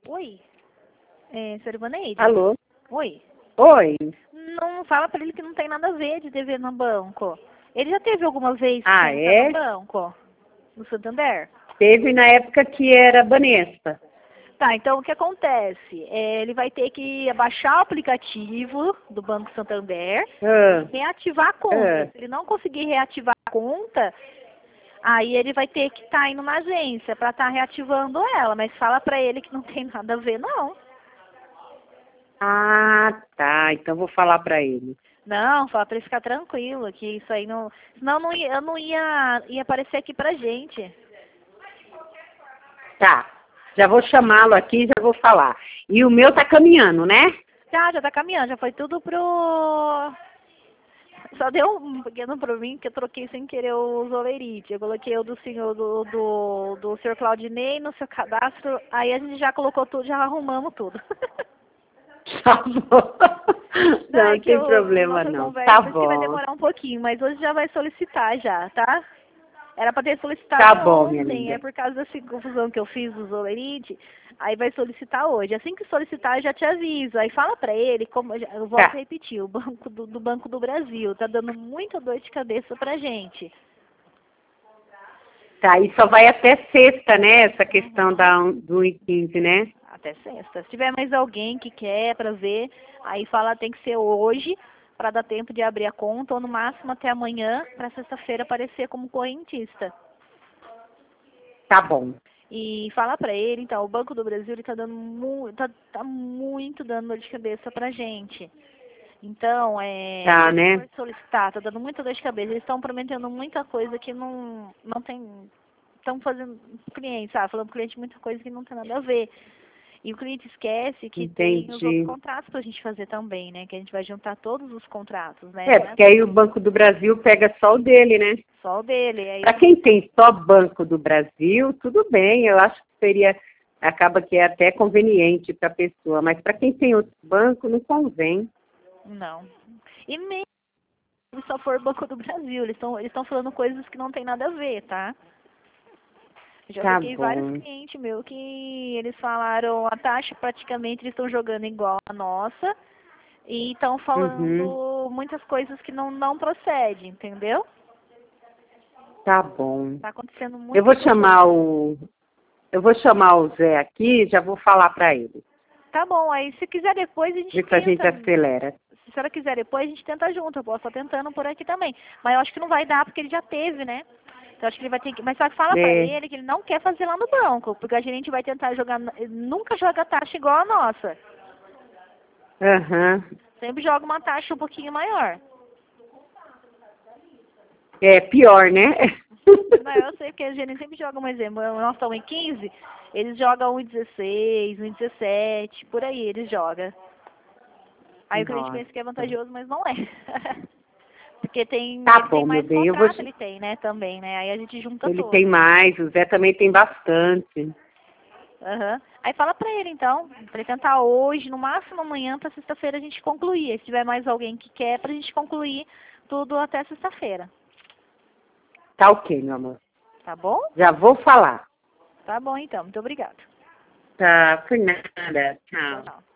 Oi, senhora Ivaneide? Alô? Oi. Oi. Não fala pra ele que não tem nada a ver de dever no banco. Ele já teve alguma vez Ah, conta no é? banco? No Santander? Teve na época que era Banespa. Tá, então o que acontece? Ele vai ter que baixar o aplicativo do Banco Santander Ah, e reativar a conta. ah. Se ele não conseguir reativar a conta, aí ele vai ter que estar indo na agência para estar reativando ela. Mas fala pra ele que não tem nada a ver, não. Ah, tá. Então vou falar pra ele. Não, fala pra ele ficar tranquilo, que isso aí não. Senão eu não ia aparecer aqui pra gente. Tá. Já vou chamá-lo aqui e já vou falar. E o meu tá caminhando, né? Já tá caminhando, já foi tudo pro. Só deu um pequeno probleminha que eu troquei sem querer o Zolerite. Eu coloquei o do senhor do senhor Claudinei no seu cadastro, aí a gente já colocou tudo, já arrumamos tudo. Tá bom. Não, é Não que tem problema nossa não. conversa, Tá por isso que vai bom. demorar um pouquinho, mas hoje já vai solicitar já, tá? Era para ter solicitado Tá bom, minha ontem, é linda. por causa dessa confusão que eu fiz do Zolerite, aí vai solicitar hoje. Assim que solicitar, eu já te aviso. Aí fala pra ele, como eu volto a Tá. repetir, o Banco do Banco do Brasil tá dando muita dor de cabeça pra gente. Tá, e só vai até sexta, né? Essa questão Uhum. do 1,15, né? Até sexta. Se tiver mais alguém que quer pra ver, aí fala tem que ser hoje, pra dar tempo de abrir a conta, ou no máximo até amanhã, pra sexta-feira aparecer como correntista. Tá bom. E fala pra ele, então, o Banco do Brasil ele tá dando tá muito dando dor de cabeça pra gente. Então, se Tá, ele né? for solicitar, tá dando muita dor de cabeça, eles estão prometendo muita coisa que não tem, estão fazendo cliente, sabe? Falando pro cliente muita coisa que não tem nada a ver. E o cliente esquece que tem os outros Entendi. contratos pra gente fazer também, né? Que a gente vai juntar todos os contratos, né? É, Não é porque aí o Banco do Brasil pega só o dele, né? só o dele. Aí Para quem tem só Banco do Brasil, tudo bem, eu acho que seria, acaba que é até conveniente para a pessoa, mas para quem tem outro banco, não convém. não. E mesmo se só for Banco do Brasil, eles estão falando coisas que não tem nada a ver, tá? Já Tá peguei vários bom. clientes meus que eles falaram a taxa praticamente eles estão jogando igual a nossa e estão Uhum. falando muitas coisas que não procedem, entendeu? Tá bom. Tá acontecendo Eu muita vou coisa chamar louca. o, eu vou chamar o Zé aqui, já vou falar para ele. Tá bom, aí se quiser depois a gente Ver se a gente tenta. acelera. Se a senhora quiser depois a gente tenta junto, eu posso estar tentando por aqui também. Mas eu acho que não vai dar porque ele já teve, né? Então acho que ele vai ter que. Mas só que fala pra É. ele que ele não quer fazer lá no banco, porque a gente vai tentar jogar. Ele nunca joga taxa igual a nossa. Aham. Sempre joga uma taxa um pouquinho maior. É pior, né? Não, eu sei que a gente sempre joga um exemplo. Nós estamos em 15, eles jogam 1,16, 1,17, por aí eles jogam. Aí o cliente Nossa. pensa que é vantajoso, mas não é. Porque Tá ele tem bom, meu mais bem, eu vou. contrato, ele tem, né, também, né? Aí a gente junta Ele tem todos. mais, o Zé também tem bastante. Aham. Aí fala pra ele, então, pra ele tentar hoje, no máximo amanhã, pra sexta-feira a gente concluir. Aí, se tiver mais alguém que quer, pra gente concluir tudo até sexta-feira. Tá ok, meu amor. Tá bom? Já vou falar. Tá bom, então. Muito obrigada. Tá, por nada. Tchau, Tchau. tchau.